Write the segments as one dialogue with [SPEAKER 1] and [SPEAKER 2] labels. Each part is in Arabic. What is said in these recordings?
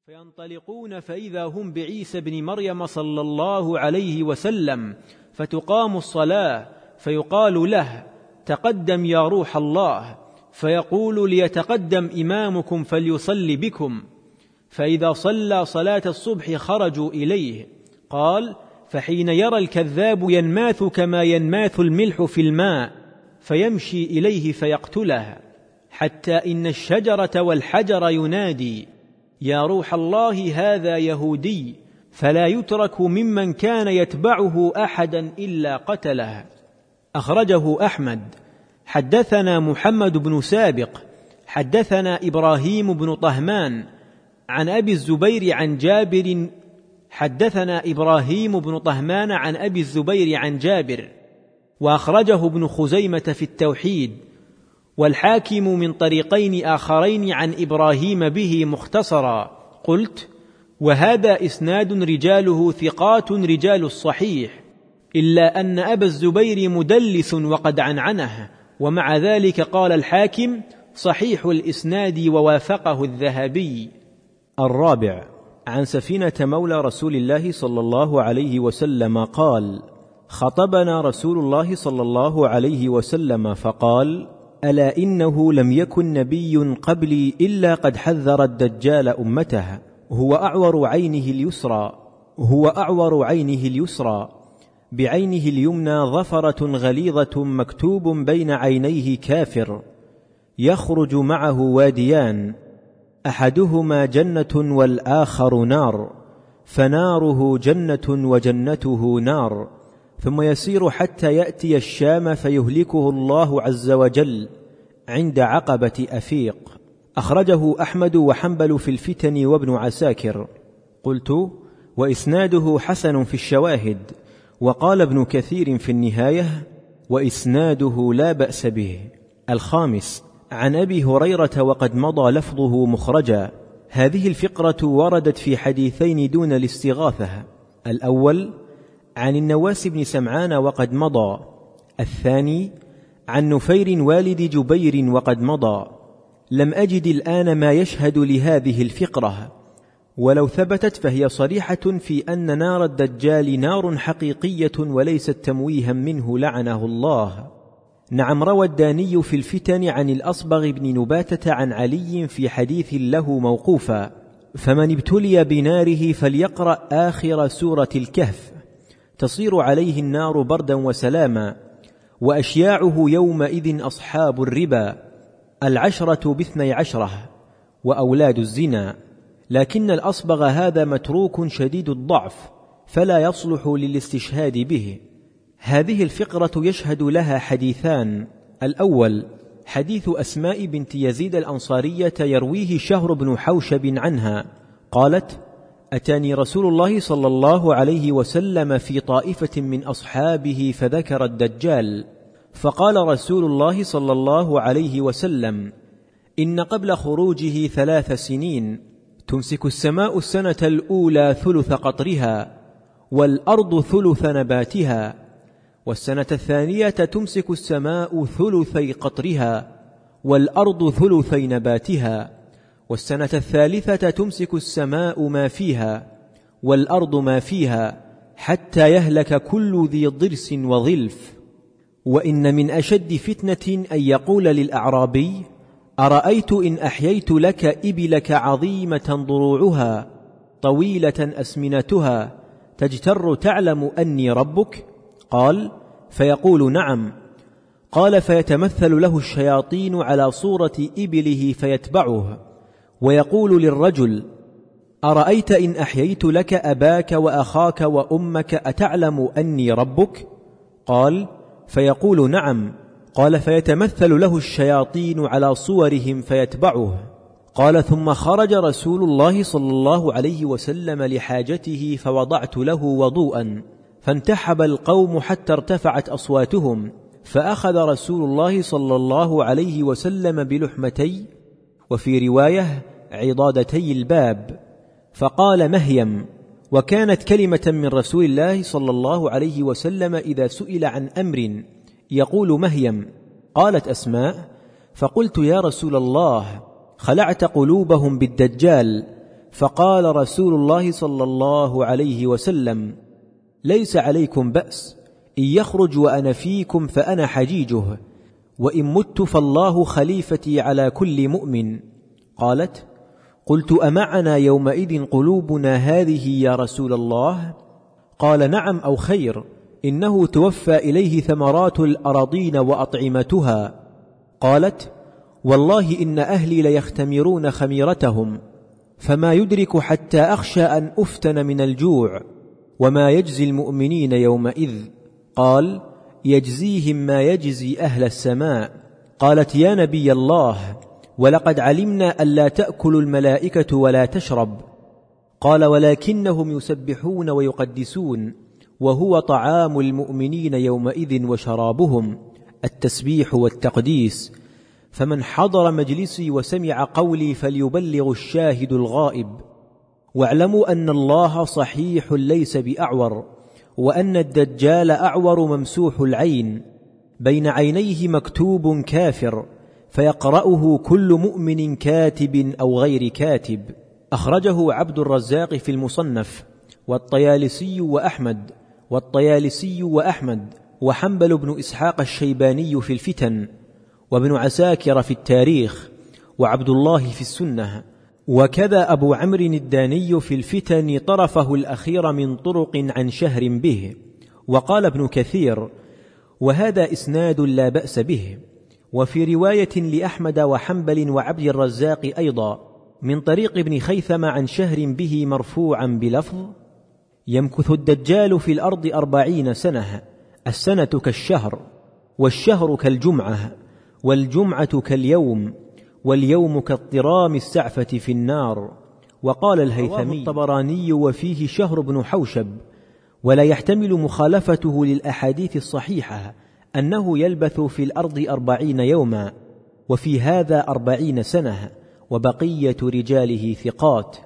[SPEAKER 1] فينطلقون فإذا هم بعيسى بن مريم صلى الله عليه وسلم، فتقام الصلاة فيقال له: تقدم يا روح الله، فيقول: ليتقدم إمامكم فليصلي بكم. فإذا صلى صلاة الصبح خرجوا إليه. قال: فحين يرى الكذاب ينماث كما ينماث الملح في الماء فيمشي إليه فيقتله، حتى إن الشجرة والحجر ينادي: يا روح الله هذا يهودي، فلا يترك ممن كان يتبعه أحدا إلا قتله. أخرجه أحمد. حدثنا محمد بن سابق حدثنا إبراهيم بن طهمان عن أبي الزبير عن جابر حدثنا إبراهيم بن طهمان عن أبي الزبير عن جابر، وأخرجه ابن خزيمة في التوحيد، والحاكم من طريقين آخرين عن إبراهيم به مختصرا. قلت: وهذا إسناد رجاله ثقات رجال الصحيح، إلا أن أبا الزبير مدلس وقد عنعنه، ومع ذلك قال الحاكم: صحيح الإسناد ووافقه الذهبي.
[SPEAKER 2] الرابع، عن سفينة مولى رسول الله صلى الله عليه وسلم قال: خطبنا رسول الله صلى الله عليه وسلم فقال: ألا إنه لم يكن نبي قبلي إلا قد حذر الدجال أمته، هو أعور عينه اليسرى بعينه اليمنى ظفرة غليظة مكتوب بين عينيه كافر، يخرج معه واديان، أحدهما جنة والآخر نار، فناره جنة وجنته نار، ثم يسير حتى يأتي الشام فيهلكه الله عز وجل عند عقبة أفيق. أخرجه أحمد وحنبل في الفتن وابن عساكر. قلت: وإسناده حسن في الشواهد. وقال ابن كثير في النهاية: وإسناده لا بأس به. الخامس، عن أبي هريرة وقد مضى لفظه مخرجا. هذه الفقرة وردت في حديثين دون الاستغاثة: الأول عن النواس بن سمعان وقد مضى، الثاني عن نفير والد جبير وقد مضى. لم أجد الآن ما يشهد لهذه الفقرة، ولو ثبتت فهي صريحة في أن نار الدجال نار حقيقية وليست تمويها منه لعنه الله. نعم، روى الداني في الفتن عن الأصبغ بن نباتة عن علي في حديث له موقوفا: فمن ابتلي بناره فليقرأ آخر سورة الكهف، تصير عليه النار بردا وسلاما، وأشياعه يومئذ أصحاب الربا، 10 ب12، وأولاد الزنا. لكن الأصبغ هذا متروك شديد الضعف، فلا يصلح للاستشهاد به. هذه الفقرة يشهد لها حديثان: الأول حديث أسماء بنت يزيد الأنصارية يرويه شهر بن حوشب عنها قالت: أتاني رسول الله صلى الله عليه وسلم في طائفة من أصحابه فذكر الدجال، فقال رسول الله صلى الله عليه وسلم: إن قبل خروجه 3 سنين تمسك السماء السنة الأولى ثلث قطرها، والأرض ثلث نباتها، والسنة الثانية تمسك السماء ثلثي قطرها، والأرض ثلثي نباتها، والسنة الثالثة تمسك السماء ما فيها، والأرض ما فيها، حتى يهلك كل ذي ضرس وظلف. وإن من أشد فتنة أن يقول للأعرابي: أرأيت إن أحييت لك إبلك عظيمة ضروعها طويلة أسمنتها تجتر تعلم أني ربك؟ قال: فيقول: نعم. قال: فيتمثل له الشياطين على صورة إبله فيتبعه، ويقول للرجل: أرأيت إن أحييت لك أباك وأخاك وأمك أتعلم أني ربك؟ قال: فيقول: نعم. قال: فيتمثل له الشياطين على صورهم فيتبعه. قال: ثم خرج رسول الله صلى الله عليه وسلم لحاجته، فوضعت له وضوءا، فانتحب القوم حتى ارتفعت أصواتهم، فأخذ رسول الله صلى الله عليه وسلم بلحمتي، وفي رواية عضادتي الباب، فقال: مهيم. وكانت كلمة من رسول الله صلى الله عليه وسلم إذا سئل عن أمر يقول مهيم. قالت أسماء: فقلت: يا رسول الله، خلعت قلوبهم بالدجال، فقال رسول الله صلى الله عليه وسلم: ليس عليكم بأس، إن يخرج وأنا فيكم فأنا حجيجه، وإن مت فالله خليفتي على كل مؤمن. قالت: قلت: أمعنا يومئذ قلوبنا هذه يا رسول الله؟ قال: نعم أو خير، إنه توفى إليه ثمرات الأراضين وأطعمتها. قالت: والله إن أهلي ليختمرون خميرتهم، فما يدرك حتى أخشى أن أفتن من الجوع، وما يجزي المؤمنين يومئذ؟ قال: يجزيهم ما يجزي أهل السماء. قالت: يا نبي الله، ولقد علمنا ألا تأكل الملائكة ولا تشرب. قال: ولكنهم يسبحون ويقدسون، وهو طعام المؤمنين يومئذ وشرابهم، التسبيح والتقديس. فمن حضر مجلسي وسمع قولي فليبلغ الشاهد الغائب. واعلموا أن الله صحيح ليس بأعور، وأن الدجال أعور ممسوح العين، بين عينيه مكتوب كافر، فيقرأه كل مؤمن كاتب أو غير كاتب. أخرجه عبد الرزاق في المصنف، والطيالسي وأحمد، وحنبل بن إسحاق الشيباني في الفتن، وابن عساكر في التاريخ، وعبد الله في السنة، وكذا أبو عمرو الداني في الفتن طرفه الأخير من طرق عن شهر به. وقال ابن كثير: وهذا إسناد لا بأس به. وفي رواية لأحمد وحنبل وعبد الرزاق أيضا من طريق ابن خيثم عن شهر به مرفوعا بلفظ: يمكث الدجال في الأرض 40 سنة، السنة كالشهر، والشهر كالجمعة، والجمعة كاليوم، واليوم كاضطرام السعفة في النار. وقال الهيثمي: الطبراني وفيه شهر بن حوشب، ولا يحتمل مخالفته للأحاديث الصحيحة أنه يلبث في الأرض 40 يوما، وفي هذا 40 سنة، وبقية رجاله ثقات.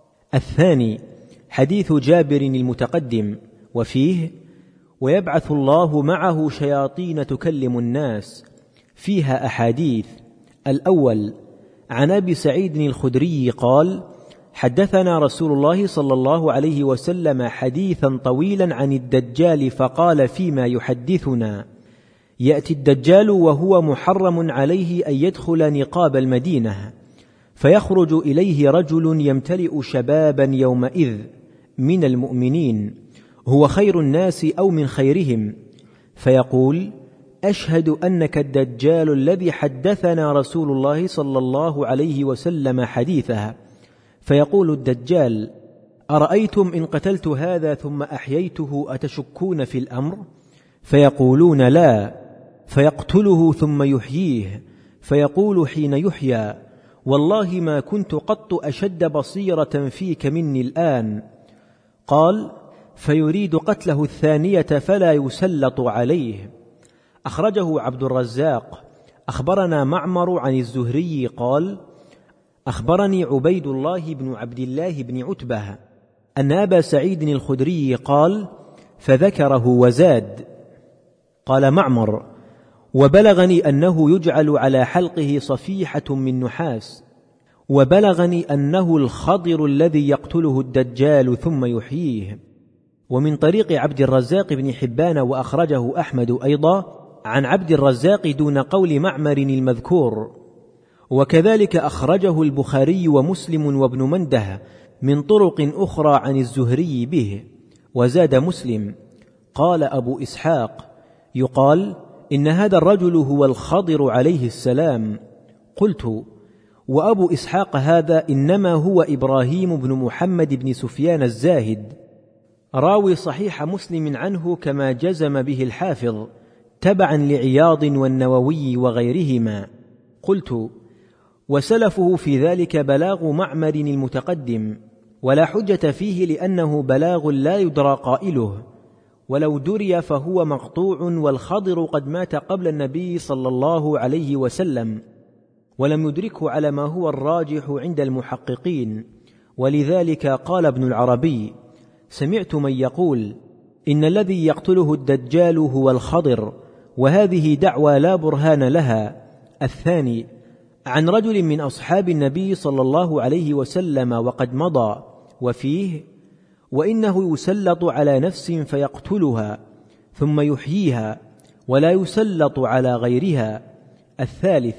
[SPEAKER 2] الثاني حديث جابر المتقدم، وفيه: ويبعث الله معه شياطين تكلم الناس، فيها أحاديث. الأول عن أبي سعيد الخدري قال: حدثنا رسول الله صلى الله عليه وسلم حديثا طويلا عن الدجال، فقال فيما يحدثنا: يأتي الدجال وهو محرم عليه أن يدخل نقاب المدينة، فيخرج إليه رجل يمتلئ شبابا يومئذ من المؤمنين، هو خير الناس أو من خيرهم، فيقول: أشهد أنك الدجال الذي حدثنا رسول الله صلى الله عليه وسلم حديثها. فيقول الدجال: أرأيتم إن قتلت هذا ثم أحييته أتشكون في الأمر؟ فيقولون: لا. فيقتله ثم يحييه، فيقول حين يحيى: والله ما كنت قط أشد بصيرة فيك مني الآن. قال: فيريد قتله الثانية فلا يسلط عليه. أخرجه عبد الرزاق. أخبرنا معمر عن الزهري قال: أخبرني عبيد الله بن عبد الله بن عتبة أن أبا سعيد الخدري قال: فذكره وزاد. قال معمر: وبلغني أنه يجعل على حلقه صفيحة من نحاس، وبلغني أنه الخضر الذي يقتله الدجال ثم يحييه. ومن طريق عبد الرزاق بن حبان، وأخرجه أحمد أيضا عن عبد الرزاق دون قول معمر المذكور. وكذلك أخرجه البخاري ومسلم وابن منده من طرق أخرى عن الزهري به. وزاد مسلم: قال أبو إسحاق: يقال إن هذا الرجل هو الخضر عليه السلام. قلت: وأبو إسحاق هذا إنما هو إبراهيم بن محمد بن سفيان الزاهد، راوي صحيح مسلم عنه، كما جزم به الحافظ، تبعا لعياض والنووي وغيرهما. قلت: وسلفه في ذلك بلاغ معمر المتقدم، ولا حجة فيه لأنه بلاغ لا يدرى قائله، ولو دري فهو مقطوع، والخضر قد مات قبل النبي صلى الله عليه وسلم، ولم يدركه على ما هو الراجح عند المحققين. ولذلك قال ابن العربي: سمعت من يقول إن الذي يقتله الدجال هو الخضر، وهذه دعوى لا برهان لها. الثاني عن رجل من أصحاب النبي صلى الله عليه وسلم وقد مضى، وفيه: وإنه يسلط على نفس فيقتلها ثم يحييها ولا يسلط على غيرها. الثالث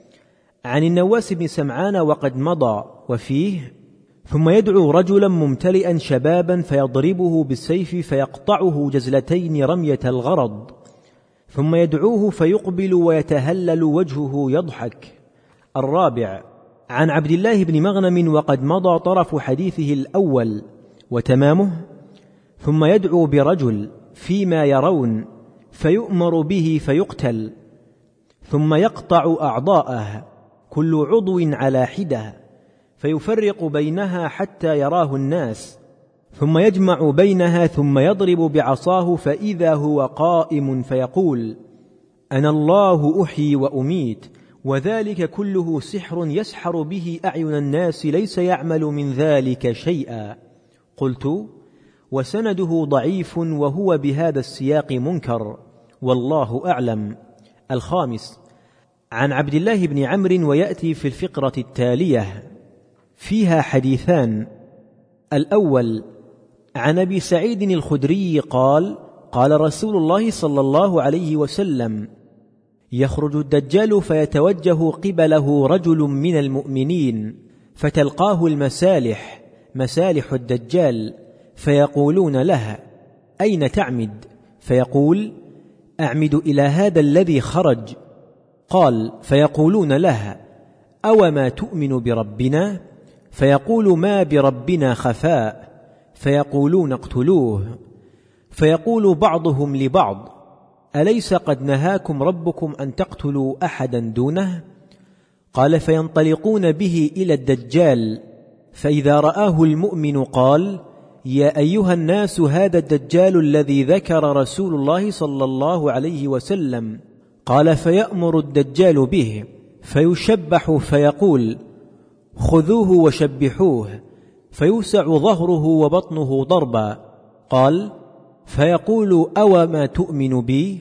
[SPEAKER 2] عن النواس بن سمعان وقد مضى، وفيه: ثم يدعو رجلا ممتلئا شبابا فيضربه بالسيف فيقطعه جزلتين رمية الغرض، ثم يدعوه فيقبل ويتهلل وجهه يضحك. الرابع عن عبد الله بن مغنم وقد مضى طرف حديثه الأول وتمامه: ثم يدعو برجل فيما يرون فيؤمر به فيقتل، ثم يقطع أعضاءه كل عضو على حدة فيفرق بينها حتى يراه الناس، ثم يجمع بينها ثم يضرب بعصاه فإذا هو قائم فيقول: أنا الله أحيي وأميت، وذلك كله سحر يسحر به أعين الناس ليس يعمل من ذلك شيئا. قلت: وسنده ضعيف وهو بهذا السياق منكر، والله أعلم. الخامس عن عبد الله بن عمرو، ويأتي في الفقرة التالية، فيها حديثان. الأول عن أبي سعيد الخدري قال: قال رسول الله صلى الله عليه وسلم: يخرج الدجال فيتوجه قبله رجل من المؤمنين فتلقاه المسالح، مسالح الدجال، فيقولون له: أين تعمد؟ فيقول: أعمد إلى هذا الذي خرج. قال: فيقولون له: أوما تؤمن بربنا؟ فيقول: ما بربنا خفاء. فيقولون: اقتلوه. فيقول بعضهم لبعض: أليس قد نهاكم ربكم أن تقتلوا أحدا دونه؟ قال: فينطلقون به إلى الدجال، فإذا رآه المؤمن قال: يا أيها الناس، هذا الدجال الذي ذكر رسول الله صلى الله عليه وسلم. قال: فيأمر الدجال به فيشبح فيقول: خذوه وشبحوه، فيوسع ظهره وبطنه ضربا. قال: فيقول: أوما تؤمن بي؟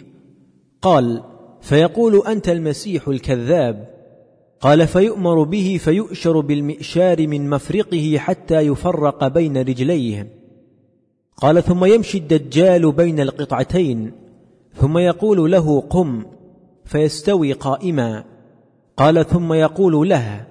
[SPEAKER 2] قال: فيقول: أنت المسيح الكذاب. قال: فيؤمر به فيؤشر بالمئشار من مفرقه حتى يفرق بين رجليه. قال: ثم يمشي الدجال بين القطعتين، ثم يقول له: قم، فيستوي قائما. قال: ثم يقول له: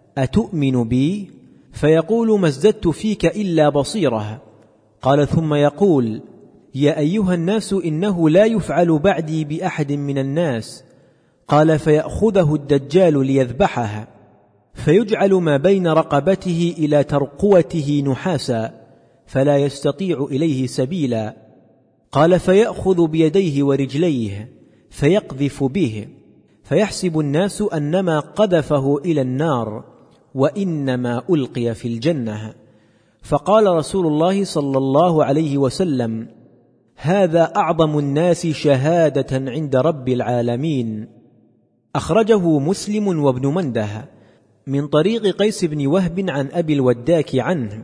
[SPEAKER 2] أتؤمن بي؟ فيقول: ما ازددت فيك إلا بصيرة. قال: ثم يقول: يا أيها الناس، إنه لا يفعل بعدي بأحد من الناس. قال: فيأخذه الدجال ليذبحه، فيجعل ما بين رقبته إلى ترقوته نحاسا، فلا يستطيع إليه سبيلا. قال: فيأخذ بيديه ورجليه فيقذف به، فيحسب الناس أنما قذفه إلى النار، وإنما ألقي في الجنة. فقال رسول الله صلى الله عليه وسلم: هذا أعظم الناس شهادة عند رب العالمين. أخرجه مسلم وابن منده من طريق قيس بن وهب عن أبي الوداك عنه،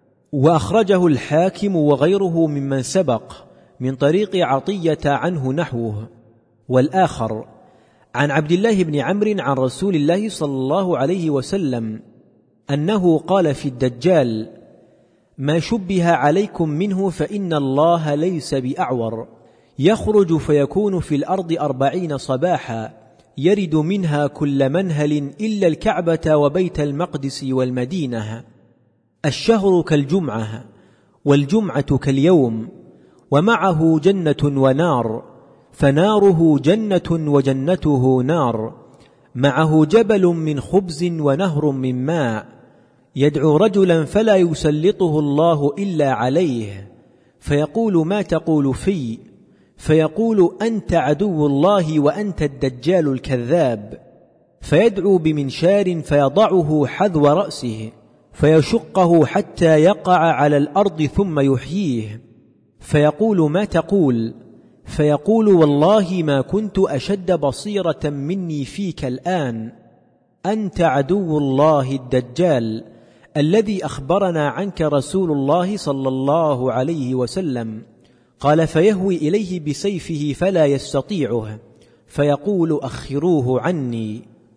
[SPEAKER 2] وأخرجه الحاكم وغيره ممن سبق من طريق عطية عنه نحوه. والآخر عن عبد الله بن عمرو عن رسول الله صلى الله عليه وسلم أنه قال في الدجال: ما شبه عليكم منه فإن الله ليس بأعور، يخرج فيكون في الأرض 40 صباحا، يرد منها كل منهل إلا الكعبة وبيت المقدس والمدينة. الشهر كالجمعة، والجمعة كاليوم، ومعه جنة ونار، فناره جنة وجنته نار، معه جبل من خبز ونهر من ماء، يدعو رجلا فلا يسلطه الله إلا عليه، فيقول: ما تقول في؟ فيقول: أنت عدو الله وأنت الدجال الكذاب. فيدعو بمنشار فيضعه حذو رأسه فيشقه حتى يقع على الأرض ثم يحييه، فيقول: ما تقول؟ فيقول: والله ما كنت أشد بصيرة مني فيك الآن، أنت عدو الله الدجال الذي أخبرنا عنك رسول الله صلى الله عليه وسلم. قال: فيهوي إليه بسيفه فلا يستطيعه، فيقول: أخروه عني.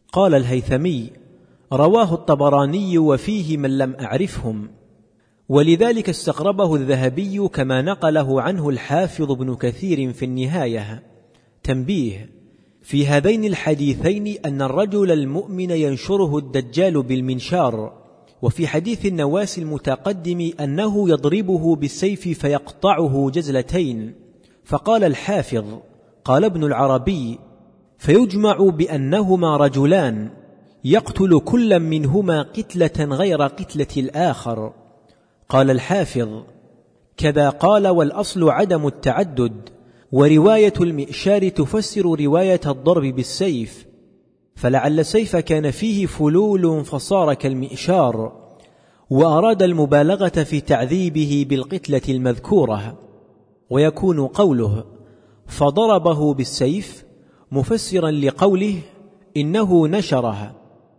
[SPEAKER 2] قال الهيثمي: رواه الطبراني وفيه من لم أعرفهم، ولذلك استقربه الذهبي كما نقله عنه الحافظ ابن كثير في النهاية. تنبيه: في هذين الحديثين أن الرجل المؤمن ينشره الدجال بالمنشار، وفي حديث النواس المتقدم أنه يضربه بالسيف فيقطعه جزلتين. فقال الحافظ: قال ابن العربي: فيجمع بأنهما رجلان يقتل كل منهما قتلة غير قتلة الآخر. قال الحافظ: كذا قال، والأصل عدم التعدد، ورواية المئشار تفسر رواية الضرب بالسيف، فلعل السيف كان فيه فلول فصار كالمئشار، وأراد المبالغة في تعذيبه بالقتلة المذكورة. ويكون قوله فضربه بالسيف مفسرا لقوله إنه نشره،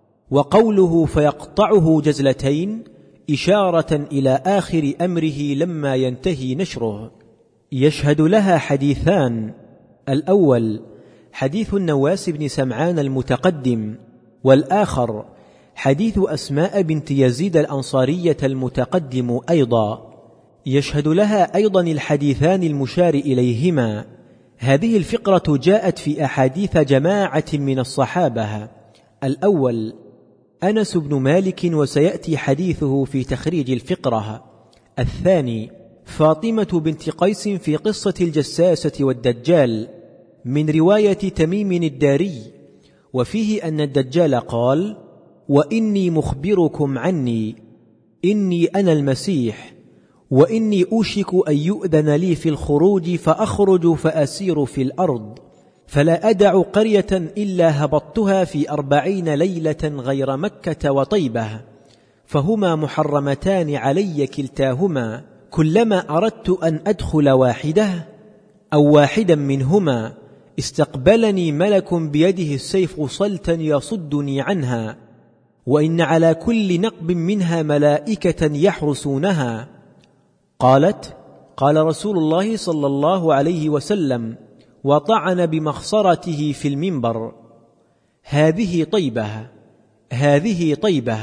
[SPEAKER 2] وقوله فيقطعه جزلتين إشارة إلى آخر أمره لما ينتهي نشره. يشهد لها حديثان: الأول حديث النواس بن سمعان المتقدم، والآخر حديث أسماء بنت يزيد الأنصارية المتقدم أيضا. يشهد لها أيضا الحديثان المشار إليهما. هذه الفقرة جاءت في أحاديث جماعة من الصحابة: الأول أنس بن مالك، وسيأتي حديثه في تخريج الفقرة. الثاني فاطمة بنت قيس في قصة الجساسة والدجال من رواية تميم الداري، وفيه أن الدجال قال: وإني مخبركم عني، إني أنا المسيح، وإني أوشك أن يؤذن لي في الخروج فأخرج فأسير في الأرض، فلا أدع قرية إلا هبطتها في 40 ليلة غير مكة وطيبة، فهما محرمتان علي كلتاهما، كلما أردت أن أدخل واحدة أو واحدا منهما استقبلني ملك بيده السيف صلتا يصدني عنها، وإن على كل نقب منها ملائكة يحرسونها. قالت: قال رسول الله صلى الله عليه وسلم، وطعن بمخصرته في المنبر: هذه طيبة، هذه طيبة،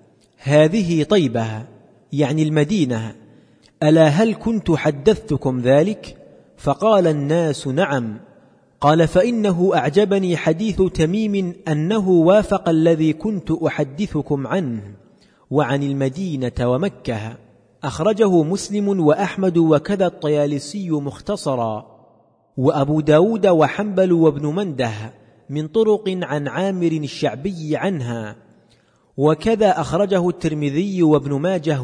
[SPEAKER 2] هذه طيبة، يعني المدينة، ألا هل كنت حدثتكم ذلك؟ فقال الناس: نعم. قال: فإنه أعجبني حديث تميم أنه وافق الذي كنت أحدثكم عنه، وعن المدينة ومكة. أخرجه مسلم وأحمد وكذا الطيالسي مختصرا، وأبو داود وحنبل وابن منده من طرق عن عامر الشعبي عنها، وكذا أخرجه الترمذي وابن ماجه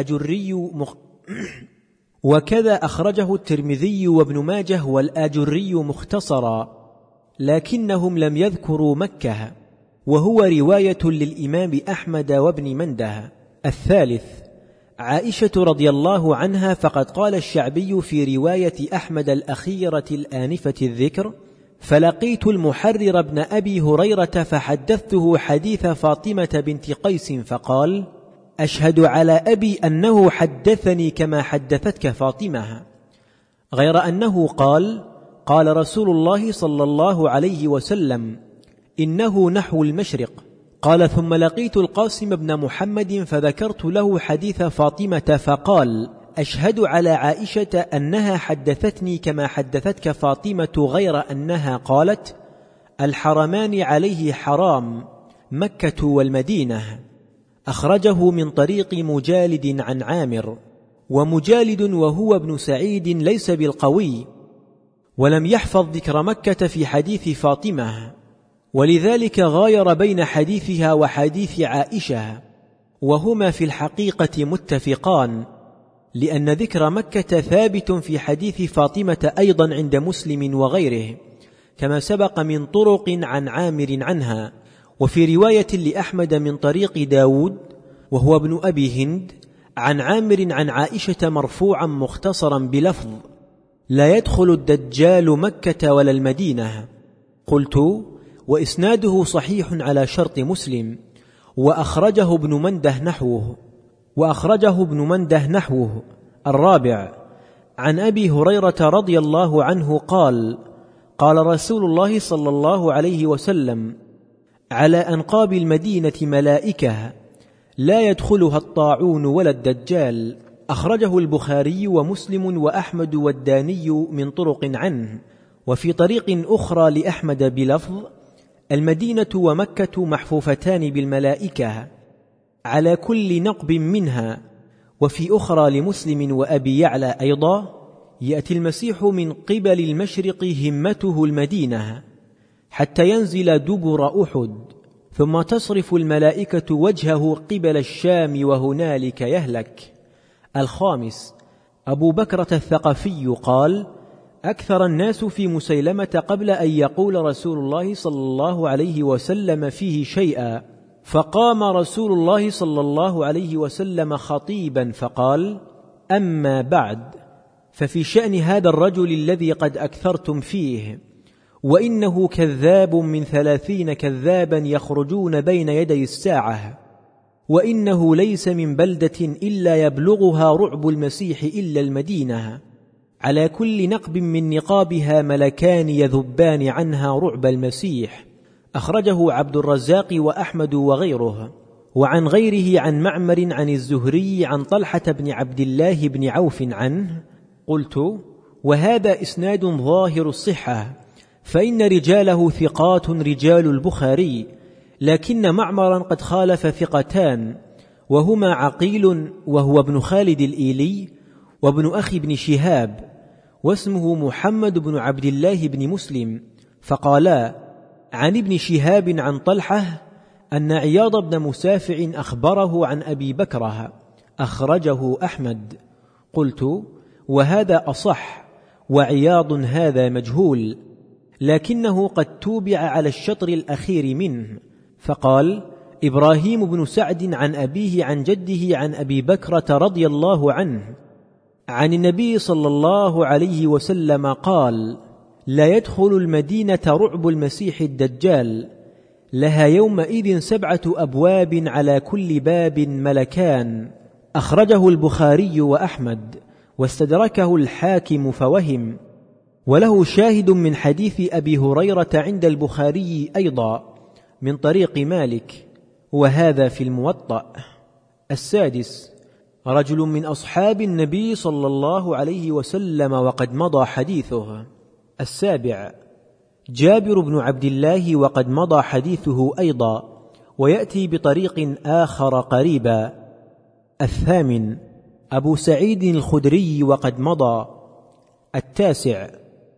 [SPEAKER 2] والآجري مختصرا، لكنهم لم يذكروا مكة، وهو رواية للإمام أحمد وابن منده. الثالث عائشة رضي الله عنها، فقد قال الشعبي في رواية أحمد الأخيرة الآنفة الذكر: فلقيت المحرر بن أبي هريرة فحدثته حديث فاطمة بنت قيس، فقال: أشهد على أبي أنه حدثني كما حدثتك فاطمة، غير أنه قال: قال رسول الله صلى الله عليه وسلم: إنه نحو المشرق. قال: ثم لقيت القاسم بن محمد فذكرت له حديث فاطمة، فقال: أشهد على عائشة أنها حدثتني كما حدثتك فاطمة، غير أنها قالت: الحرمان عليه حرام، مكة والمدينة. أخرجه من طريق مجالد عن عامر، ومجالد وهو ابن سعيد ليس بالقوي، ولم يحفظ ذكر مكة في حديث فاطمة، ولذلك غاير بين حديثها وحديث عائشة، وهما في الحقيقة متفقان، لأن ذكر مكة ثابت في حديث فاطمة أيضا عند مسلم وغيره، كما سبق من طرق عن عامر عنها. وفي رواية لأحمد من طريق داود وهو ابن أبي هند عن عامر عن عائشة مرفوعا مختصرا بلفظ: لا يدخل الدجال مكة ولا المدينة. قلت: وإسناده صحيح على شرط مسلم، وأخرجه ابن منده نحوه. الرابع عن أبي هريرة رضي الله عنه قال: قال رسول الله صلى الله عليه وسلم: على أنقاب المدينة ملائكة لا يدخلها الطاعون ولا الدجال. أخرجه البخاري ومسلم وأحمد والداني من طرق عنه. وفي طريق أخرى لأحمد بلفظ: المدينة ومكة محفوفتان بالملائكة على كل نقب منها. وفي أخرى لمسلم وأبي يعلى أيضا: يأتي المسيح من قبل المشرق همته المدينة حتى ينزل دبر أحد، ثم تصرف الملائكة وجهه قبل الشام وهنالك يهلك. الخامس: أبو بكرة الثقفي قال: أكثر الناس في مسيلمة قبل أن يقول رسول الله صلى الله عليه وسلم فيه شيئا، فقام رسول الله صلى الله عليه وسلم خطيبا فقال: أما بعد، ففي شأن هذا الرجل الذي قد أكثرتم فيه، وإنه كذاب من 30 كذابا يخرجون بين يدي الساعة، وإنه ليس من بلدة إلا يبلغها رعب المسيح إلا المدينة، على كل نقب من نقابها ملكان يذبان عنها رعب المسيح. أخرجه عبد الرزاق وأحمد وغيره. وعن غيره عن معمر عن الزهري عن طلحة بن عبد الله بن عوف عنه. قلت: وهذا إسناد ظاهر الصحة، فإن رجاله ثقات رجال البخاري، لكن معمرا قد خالف ثقتان، وهما عقيل وهو ابن خالد الإيلي، وابن أخي بن شهاب، واسمه محمد بن عبد الله بن مسلم. فقالا عن ابن شهاب عن طلحة أن عياض بن مسافع أخبره عن أبي بكرة. أخرجه أحمد. قلت: وهذا أصح، وعياض هذا مجهول، لكنه قد توبع على الشطر الأخير منه. فقال: إبراهيم بن سعد عن أبيه عن جده عن أبي بكرة رضي الله عنه عن النبي صلى الله عليه وسلم قال: لا يدخل المدينة رعب المسيح الدجال، لها يومئذ 7 أبواب على كل باب ملكان. أخرجه البخاري وأحمد، واستدركه الحاكم فوهم. وله شاهد من حديث أبي هريرة عند البخاري أيضا من طريق مالك، وهذا في الموطأ. السادس: رجل من أصحاب النبي صلى الله عليه وسلم وقد مضى حديثه. السابع: جابر بن عبد الله وقد مضى حديثه أيضا، ويأتي بطريق آخر قريبا. الثامن: أبو سعيد الخدري وقد مضى. التاسع: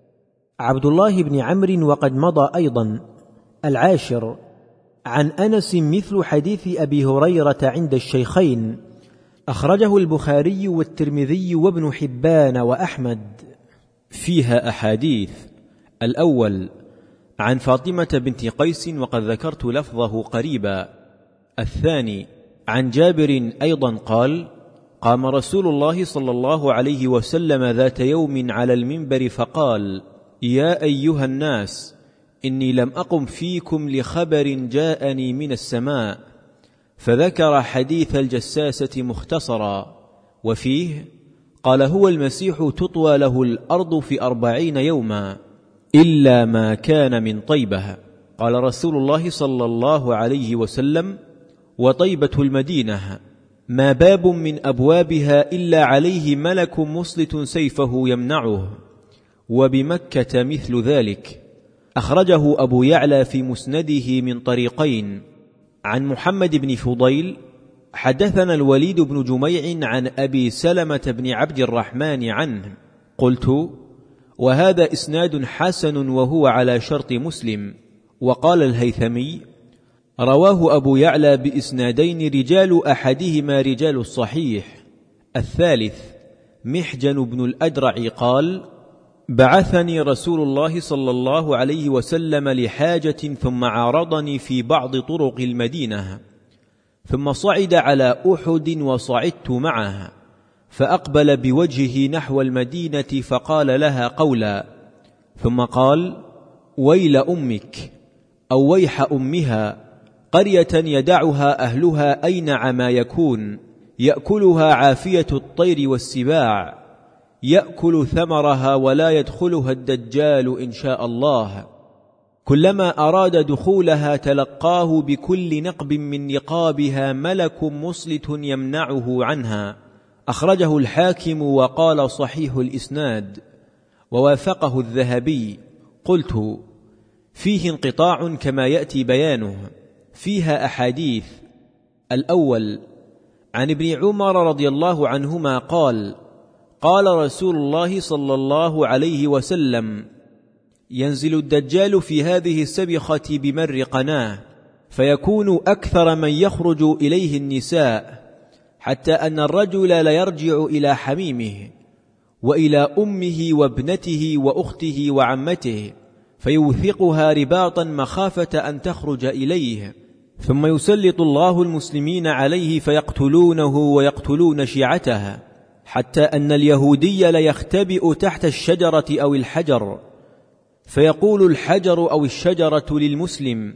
[SPEAKER 2] عبد الله بن عمرو وقد مضى أيضا. العاشر: عن أنس مثل حديث أبي هريرة عند الشيخين. أخرجه البخاري والترمذي وابن حبان وأحمد.
[SPEAKER 1] فيها أحاديث. الأول: عن فاطمة بنت قيس وقد ذكرت لفظه قريبا. الثاني: عن جابر أيضا قال: قام رسول الله صلى الله عليه وسلم ذات يوم على المنبر فقال: يا أيها الناس، إني لم أقم فيكم لخبر جاءني من السماء، فذكر حديث الجساسة مختصرا، وفيه قال: هو المسيح تطوى له الأرض في 40 يوما إلا ما كان من طيبة. قال رسول الله صلى الله عليه وسلم: وطيبة المدينة ما باب من أبوابها إلا عليه ملك مسلط سيفه يمنعه، وبمكة مثل ذلك. أخرجه أبو يعلى في مسنده من طريقين. عن محمد بن فضيل حدثنا الوليد بن جميع عن أبي سلمة بن عبد الرحمن عنه. قلت: وهذا إسناد حسن وهو على شرط مسلم. وقال الهيثمي: رواه أبو يعلى بإسنادين رجال أحدهما رجال الصحيح. الثالث: محجن بن الأدرع قال: بعثني رسول الله صلى الله عليه وسلم لحاجة، ثم عارضني في بعض طرق المدينة، ثم صعد على أحد وصعدت معه، فأقبل بوجهه نحو المدينة فقال لها قولا، ثم قال: ويل أمك، أو ويح أمها، قرية يدعها أهلها أينع ما يكون، يأكلها عافية الطير والسباع، يأكل ثمرها ولا يدخلها الدجال إن شاء الله.
[SPEAKER 2] كلما أراد دخولها تلقاه بكل نقب من نقابها ملك مصلت يمنعه عنها. أخرجه الحاكم وقال صحيح الإسناد، ووافقه الذهبي. قلت: فيه انقطاع كما يأتي بيانه. فيها أحاديث. الأول عن ابن عمر رضي الله عنهما قال: قال رسول الله صلى الله عليه وسلم: ينزل الدجال في هذه السبخة بمر قناه، فيكون أكثر من يخرج إليه النساء، حتى أن الرجل ليرجع إلى حميمه وإلى أمه وابنته وأخته وعمته، فيوثقها رباطا مخافة أن تخرج إليه، ثم يسلط الله المسلمين عليه فيقتلونه ويقتلون شيعته، حتى أن اليهودي ليختبئ تحت الشجرة أو الحجر، فيقول الحجر أو الشجرة للمسلم: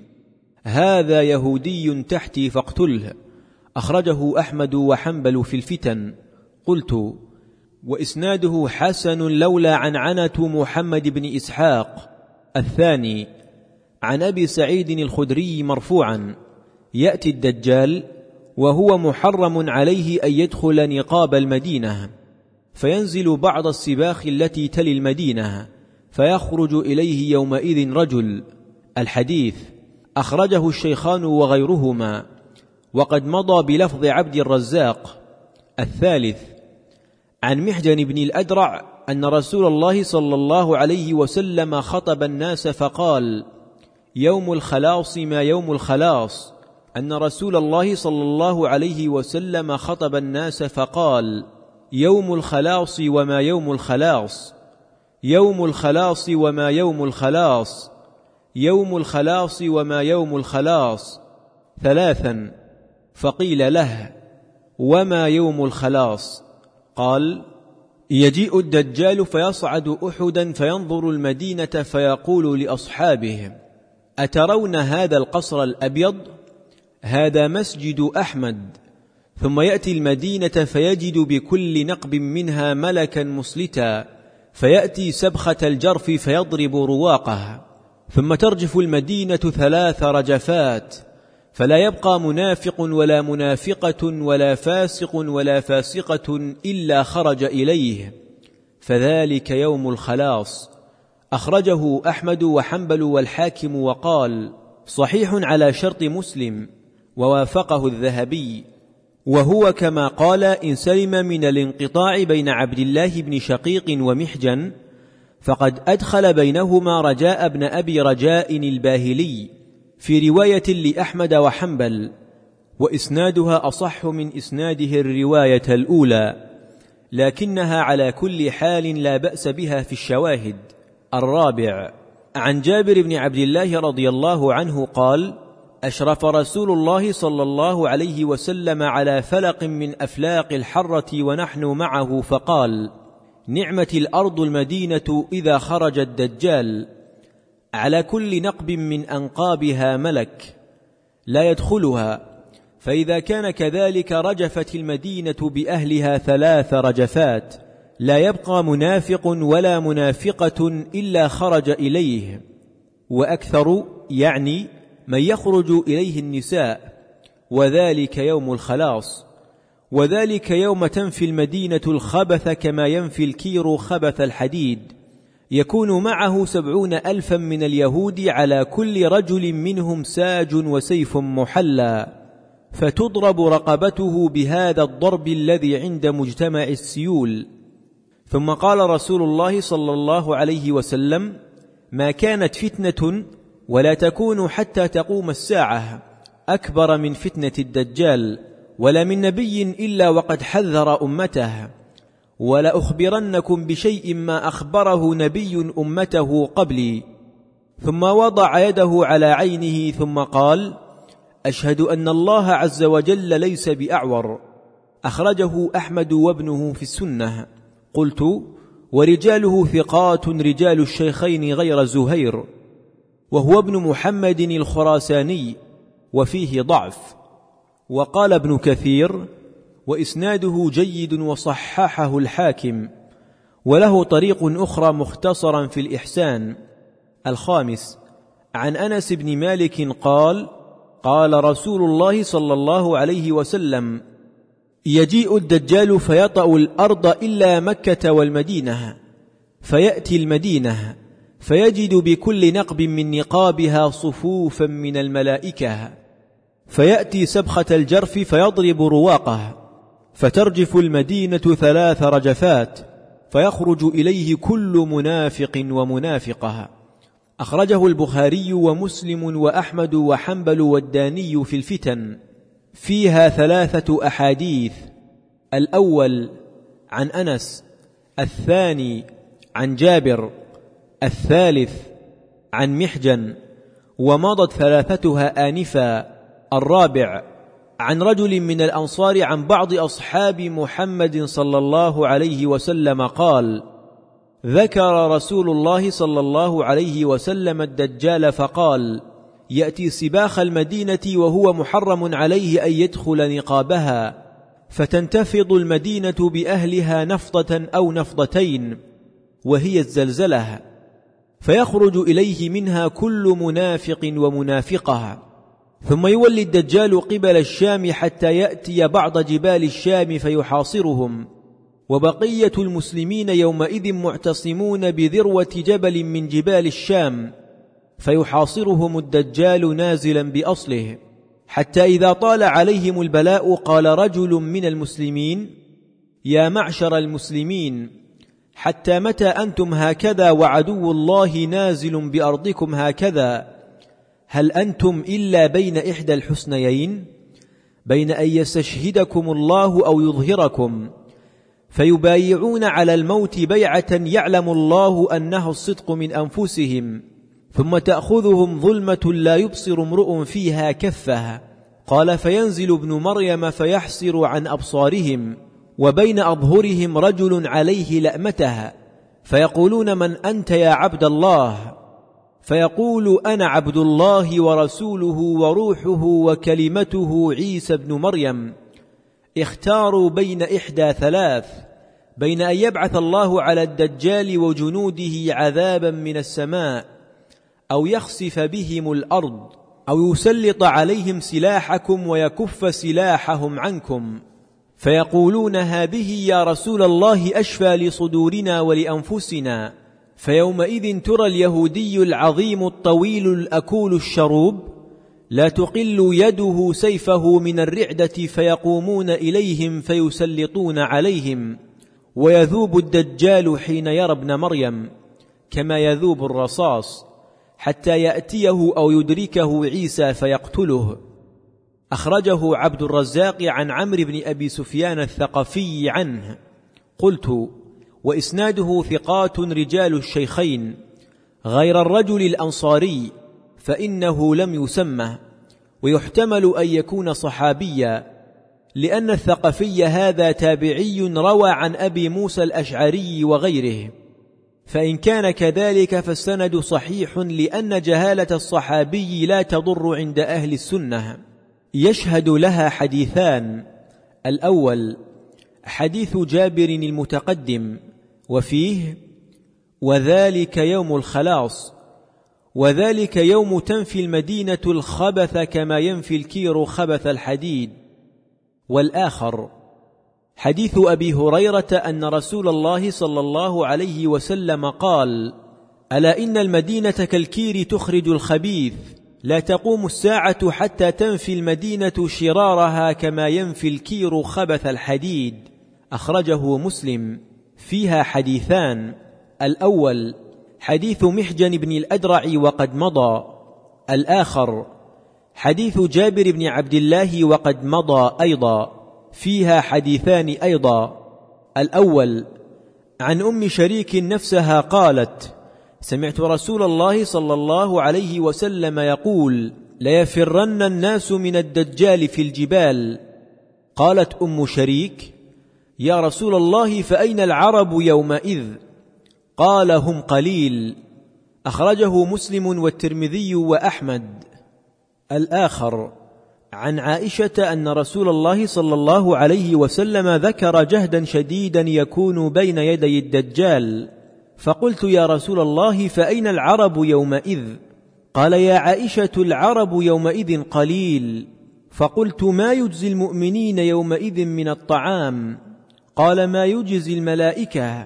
[SPEAKER 2] هذا يهودي تحتي فاقتله. أخرجه أحمد وحنبل في الفتن. قلت: وإسناده حسن لولا عنعنة محمد بن إسحاق. الثاني عن أبي سعيد الخدري مرفوعا: يأتي الدجال وهو محرم عليه أن يدخل نقاب المدينة، فينزل بعض السباخ التي تلي المدينة، فيخرج إليه يومئذ رجل. الحديث أخرجه الشيخان وغيرهما، وقد مضى بلفظ عبد الرزاق. الثالث عن محجن بن الأدرع أن رسول الله صلى الله عليه وسلم خطب الناس فقال: يوم الخلاص ما يوم الخلاص. أن رسول الله صلى الله عليه وسلم خطب الناس فقال: يوم الخلاص وما يوم الخلاص، يوم الخلاص وما يوم الخلاص، يوم الخلاص وما يوم الخلاص. ثلاثا. فقيل له: وما يوم الخلاص؟ قال: يجيء الدجال فيصعد أحدا فينظر المدينة فيقول لأصحابه: أترون هذا القصر الأبيض؟ هذا مسجد أحمد. ثم يأتي المدينة فيجد بكل نقب منها ملكا مسلتا، فيأتي سبخة الجرف فيضرب رواقها، ثم ترجف المدينة 3 رجفات، فلا يبقى منافق ولا منافقة ولا فاسق ولا فاسقة إلا خرج إليه، فذلك يوم الخلاص. أخرجه أحمد وحنبل والحاكم وقال: صحيح على شرط مسلم، ووافقه الذهبي. وهو كما قال إن سلم من الانقطاع بين عبد الله بن شقيق ومحجن، فقد أدخل بينهما رجاء بن أبي رجاء الباهلي في رواية لأحمد وحنبل، وإسنادها أصح من إسناده الرواية الأولى، لكنها على كل حال لا بأس بها في الشواهد. الرابع عن جابر بن عبد الله رضي الله عنه قال: أشرف رسول الله صلى الله عليه وسلم على فلق من أفلاق الحرة ونحن معه، فقال: نعمة الأرض المدينة إذا خرج الدجال، على كل نقب من أنقابها ملك لا يدخلها، فإذا كان كذلك رجفت المدينة بأهلها 3 رجفات، لا يبقى منافق ولا منافقة إلا خرج إليه، وأكثر يعني من يخرج إليه النساء، وذلك يوم الخلاص. وذلك يوم تنفي المدينة الخبث كما ينفي الكير خبث الحديد، يكون معه 70,000 من اليهود، على كل رجل منهم ساج وسيف محلى، فتضرب رقبته بهذا الضرب الذي عند مجتمع السيول. ثم قال رسول الله صلى الله عليه وسلم: ما كانت فتنة ولا تكون حتى تقوم الساعة أكبر من فتنة الدجال، ولا من نبي إلا وقد حذر أمته، ولا أخبرنكم بشيء ما أخبره نبي أمته قبلي. ثم وضع يده على عينه ثم قال: أشهد أن الله عز وجل ليس بأعور. أخرجه أحمد وابنه في السنة. قلت: ورجاله ثقات رجال الشيخين غير زهير، وهو ابن محمد الخراساني، وفيه ضعف. وقال ابن كثير: وإسناده جيد وصححه الحاكم، وله طريق أخرى مختصرا في الإحسان. الخامس عن أنس بن مالك قال: قال رسول الله صلى الله عليه وسلم: يجيء الدجال فيطأ الأرض إلا مكة والمدينة، فيأتي المدينة فيجد بكل نقب من نقابها صفوفا من الملائكة، فيأتي سبخة الجرف فيضرب رواقه، فترجف المدينة 3 رجفات، فيخرج إليه كل منافق ومنافقة. أخرجه البخاري ومسلم وأحمد وحنبل والداني في الفتن، فيها 3 أحاديث: الأول عن أنس، الثاني عن جابر، الثالث عن محجن، ومضت 3 آنفا. الرابع عن رجل من الأنصار عن بعض أصحاب محمد صلى الله عليه وسلم قال: ذكر رسول الله صلى الله عليه وسلم الدجال فقال: يأتي سباخ المدينة وهو محرم عليه أن يدخل نقابها، فتنتفض المدينة بأهلها نفضة أو نفضتين، وهي الزلزلة، فيخرج إليه منها كل منافق ومنافقة. ثم يولي الدجال قبل الشام حتى يأتي بعض جبال الشام فيحاصرهم، وبقية المسلمين يومئذ معتصمون بذروة جبل من جبال الشام، فيحاصرهم الدجال نازلا بأصله، حتى إذا طال عليهم البلاء قال رجل من المسلمين: يا معشر المسلمين، حتى متى أنتم هكذا وعدو الله نازل بأرضكم هكذا؟ هل أنتم إلا بين إحدى الحسنيين، بين أن يستشهدكم الله أو يظهركم، فيبايعون على الموت بيعة يعلم الله أنه الصدق من أنفسهم، ثم تأخذهم ظلمة لا يبصر امرؤ فيها كفها. قال: فينزل ابن مريم فيحسر عن أبصارهم، وبين أظهرهم رجل عليه لأمتها، فيقولون: من أنت يا عبد الله؟ فيقول: أنا عبد الله ورسوله وروحه وكلمته عيسى ابن مريم. اختاروا بين إحدى 3، بين أن يبعث الله على الدجال وجنوده عذابا من السماء، أو يخسف بهم الأرض، أو يسلط عليهم سلاحكم ويكف سلاحهم عنكم. فيقولون: هذه يا رسول الله أشفى لصدورنا ولأنفسنا. فيومئذ ترى اليهودي العظيم الطويل الأكول الشروب لا تقل يده سيفه من الرعدة، فيقومون إليهم فيسلطون عليهم، ويذوب الدجال حين يرى ابن مريم كما يذوب الرصاص، حتى يأتيه أو يدركه عيسى فيقتله. أخرجه عبد الرزاق عن عمرو بن أبي سفيان الثقفي عنه. قلت: وإسناده ثقات رجال الشيخين غير الرجل الأنصاري، فإنه لم يسمه، ويحتمل أن يكون صحابيا، لأن الثقفي هذا تابعي روى عن أبي موسى الأشعري وغيره، فإن كان كذلك فالسند صحيح، لأن جهالة الصحابي لا تضر عند أهل السنة. يشهد لها حديثان: الأول حديث جابر المتقدم، وفيه: وذلك يوم الخلاص، وذلك يوم تنفي المدينة الخبث كما ينفي الكير خبث الحديد. والآخر حديث أبي هريرة أن رسول الله صلى الله عليه وسلم قال: ألا إن المدينة كالكير تخرج الخبيث، لا تقوم الساعة حتى تنفي المدينة شرارها كما ينفي الكير خبث الحديد. أخرجه مسلم. فيها حديثان: الأول حديث محجن بن الأدرع وقد مضى، الآخر حديث جابر بن عبد الله وقد مضى أيضا، فيها حديثان أيضا. الأول عن أم شريك نفسها قالت: سمعت رسول الله صلى الله عليه وسلم يقول: ليفرن الناس من الدجال في الجبال. قالت أم شريك: يا رسول الله فأين العرب يومئذ؟ قال: هم قليل. أخرجه مسلم والترمذي وأحمد. الآخر عن عائشة أن رسول الله صلى الله عليه وسلم ذكر جهدا شديدا يكون بين يدي الدجال، فقلت: يا رسول الله فأين العرب يومئذ؟
[SPEAKER 1] قال: يا عائشة، العرب يومئذ قليل. فقلت: ما يجزي المؤمنين يومئذ من الطعام؟ قال: ما يجزي الملائكة،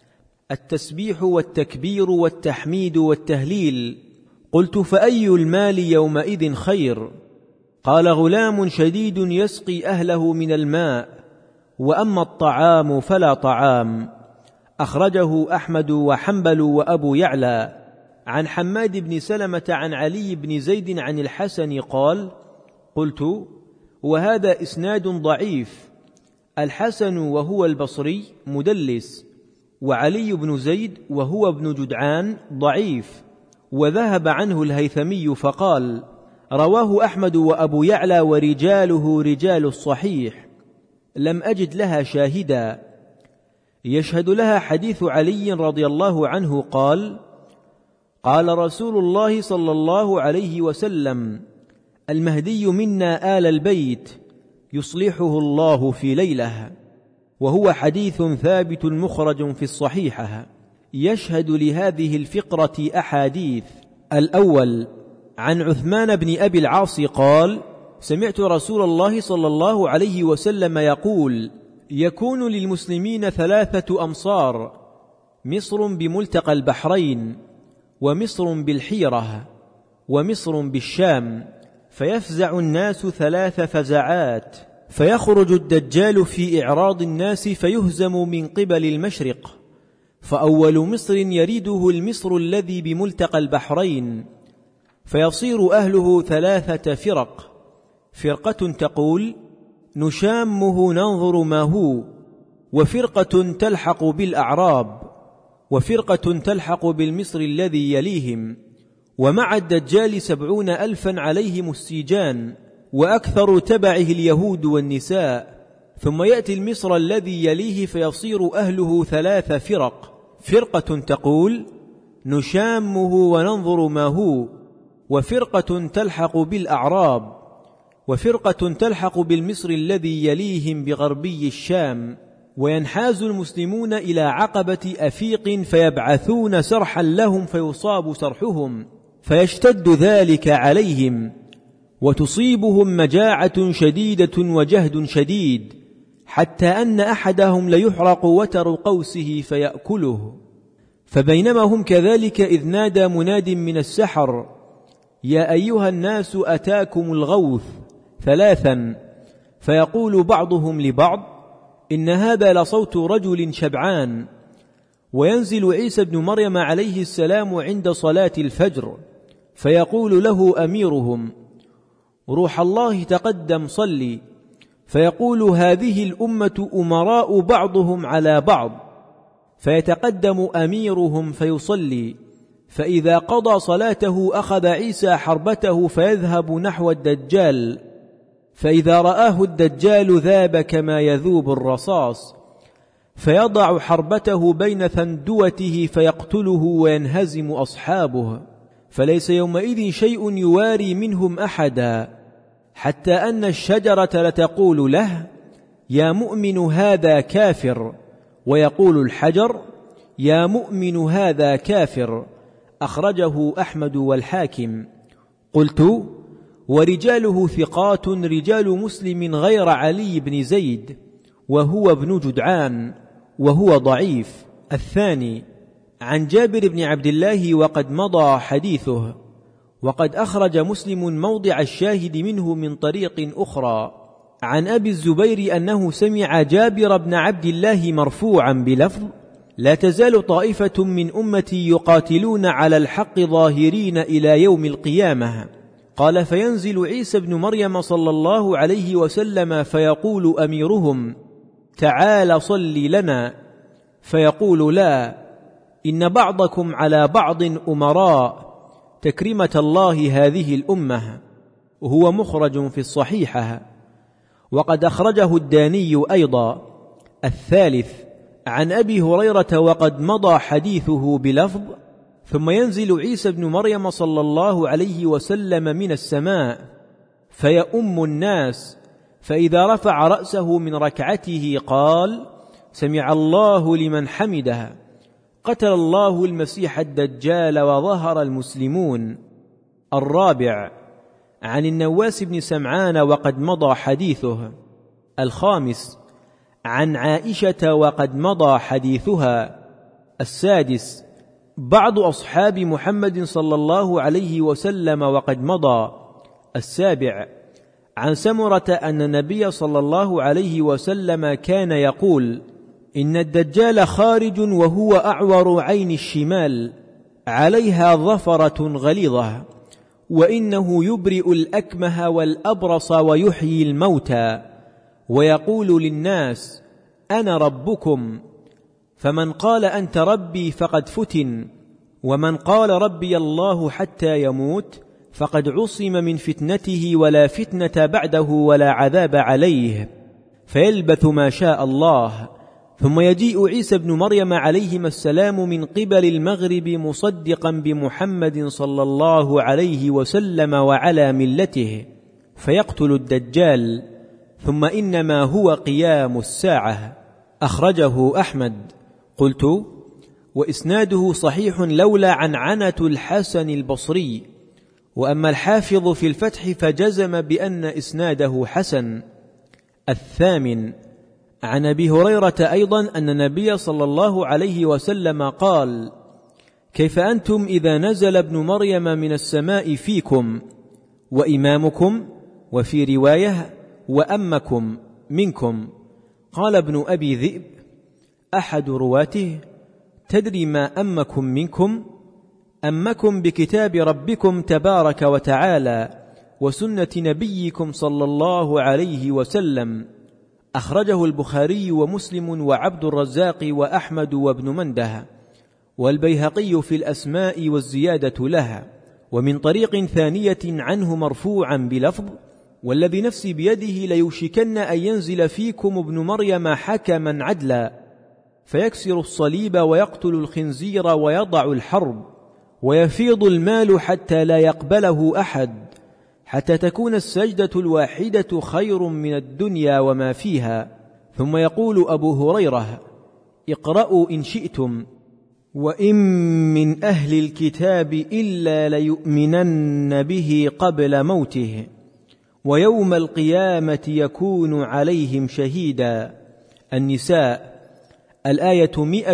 [SPEAKER 1] التسبيح والتكبير والتحميد والتهليل. قلت: فأي المال يومئذ خير؟ قال: غلام شديد يسقي أهله من الماء، وأما الطعام فلا طعام. أخرجه أحمد وحنبل وأبو يعلى عن حماد بن سلمة عن علي بن زيد عن الحسن قال: قلت: وهذا إسناد ضعيف. الحسن وهو البصري مدلس، وعلي بن زيد وهو ابن جدعان ضعيف. وذهب عنه الهيثمي فقال: رواه أحمد وأبو يعلى ورجاله رجال الصحيح، لم أجد لها شاهدا. يشهد لها حديث علي رضي الله عنه قال: قال رسول الله صلى الله عليه وسلم: المهدي منا آل البيت يصلحه الله في ليلة. وهو حديث ثابت مخرج في الصحيحة. يشهد لهذه الفقرة أحاديث. الأول عن عثمان بن أبي العاص قال: سمعت رسول الله صلى الله عليه وسلم يقول: يكون للمسلمين 3 أمصار، مصر بملتقى البحرين، ومصر بالحيرة، ومصر بالشام، فيفزع الناس 3 فزعات، فيخرج الدجال في إعراض الناس فيهزم من قبل المشرق، فأول مصر يريده المصر الذي بملتقى البحرين، فيصير أهله 3 فرق: فرقة تقول: نشامه ننظر ما هو، وفرقة تلحق بالأعراب، وفرقة تلحق بالمصر الذي يليهم. ومع الدجال 70,000 عليهم السيجان، وأكثر تبعه اليهود والنساء. ثم يأتي المصر الذي يليه فيصير أهله 3 فرق: فرقة تقول: نشامه وننظر ما هو، وفرقة تلحق بالأعراب، وفرقة تلحق بالمصر الذي يليهم بغربي الشام. وينحاز المسلمون إلى عقبة أفيق فيبعثون سرحا لهم فيصاب سرحهم، فيشتد ذلك عليهم، وتصيبهم مجاعة شديدة وجهد شديد، حتى أن أحدهم ليحرق وتر قوسه فيأكله. فبينما هم كذلك إذ نادى مناد من السحر: يا أيها الناس أتاكم الغوث 3، فيقول بعضهم لبعض: إن هذا لصوت رجل شبعان. وينزل عيسى بن مريم عليه السلام عند صلاة الفجر، فيقول له أميرهم: روح الله تقدم صلي. فيقول: هذه الأمة أمراء بعضهم على بعض. فيتقدم أميرهم فيصلي، فإذا قضى صلاته أخذ عيسى حربته فيذهب نحو الدجال، فإذا رآه الدجال ذاب كما يذوب الرصاص، فيضع حربته بين ثندوته فيقتله وينهزم أصحابه، فليس يومئذ شيء يواري منهم أحدا، حتى أن الشجرة لتقول له: يا مؤمن هذا كافر، ويقول الحجر: يا مؤمن هذا كافر. أخرجه أحمد والحاكم. قلت: ورجاله ثقات رجال مسلم غير علي بن زيد، وهو ابن جدعان، وهو ضعيف. الثاني عن جابر بن عبد الله وقد مضى حديثه، وقد أخرج مسلم موضع الشاهد منه من طريق أخرى عن أبي الزبير أنه سمع جابر بن عبد الله مرفوعا بلفظ: لا تزال طائفة من أمتي يقاتلون على الحق ظاهرين إلى يوم القيامة. قال: فينزل عيسى بن مريم صلى الله عليه وسلم فيقول أميرهم: تعال صل لنا. فيقول: لا، إن بعضكم على بعض أمراء، تكريمة الله هذه الأمة. وهو مخرج في الصحيحة، وقد أخرجه الداني أيضا. الثالث عن أبي هريرة وقد مضى حديثه بلفظ: ثم ينزل عيسى بن مريم صلى الله عليه وسلم من السماء فيؤم الناس، فإذا رفع رأسه من ركعته قال: سمع الله لمن حمده. قتل الله المسيح الدجال وظهر المسلمون.
[SPEAKER 2] الرابع عن النواس بن سمعان وقد مضى حديثه. الخامس عن عائشة وقد مضى حديثها. السادس بعض أصحاب محمد صلى الله عليه وسلم وقد مضى. السابع عن سمرة أن النبي صلى الله عليه وسلم كان يقول: إن الدجال خارج وهو أعور عين الشمال عليها ظفرة غليظة، وإنه يبرئ الأكمه والأبرص ويحيي الموتى، ويقول للناس: أنا ربكم، فمن قال أنت ربي فقد فتن، ومن قال ربي الله حتى يموت فقد عصم من فتنته، ولا فتنة بعده ولا عذاب عليه، فيلبث ما شاء الله. ثم يجيء عيسى بن مريم عليهما السلام من قبل المغرب مصدقا بمحمد صلى الله عليه وسلم وعلى ملته، فيقتل الدجال، ثم إنما هو قيام الساعة. أخرجه أحمد. قلت: وإسناده صحيح لولا عنعنة الحسن البصري. وأما الحافظ في الفتح فجزم بأن إسناده حسن. الثامن عن أبي هريرة أيضا أن النبي صلى الله عليه وسلم قال: كيف أنتم إذا نزل ابن مريم من السماء فيكم وإمامكم، وفي رواية وأمكم منكم؟ قال ابن أبي ذئب أحد رواته: تدري ما أمكم منكم؟ أمكم بكتاب ربكم تبارك وتعالى وسنة نبيكم صلى الله عليه وسلم. أخرجه البخاري ومسلم وعبد الرزاق وأحمد وابن منده، والبيهقي في الأسماء والزيادة لها. ومن طريق ثانية عنه مرفوعا بلفظ: والذي نفسي بيده ليوشكن أن ينزل فيكم ابن مريم حكما عدلا، فيكسر الصليب ويقتل الخنزير ويضع الحرب، ويفيض المال حتى لا يقبله أحد، حتى تكون السجدة الواحدة خير من الدنيا وما فيها. ثم يقول أبو هريرة: اقرأوا إن شئتم: وإن من أهل الكتاب إلا ليؤمنن به قبل موته، ويوم القيامة يكون عليهم شهيدا. النساء الآية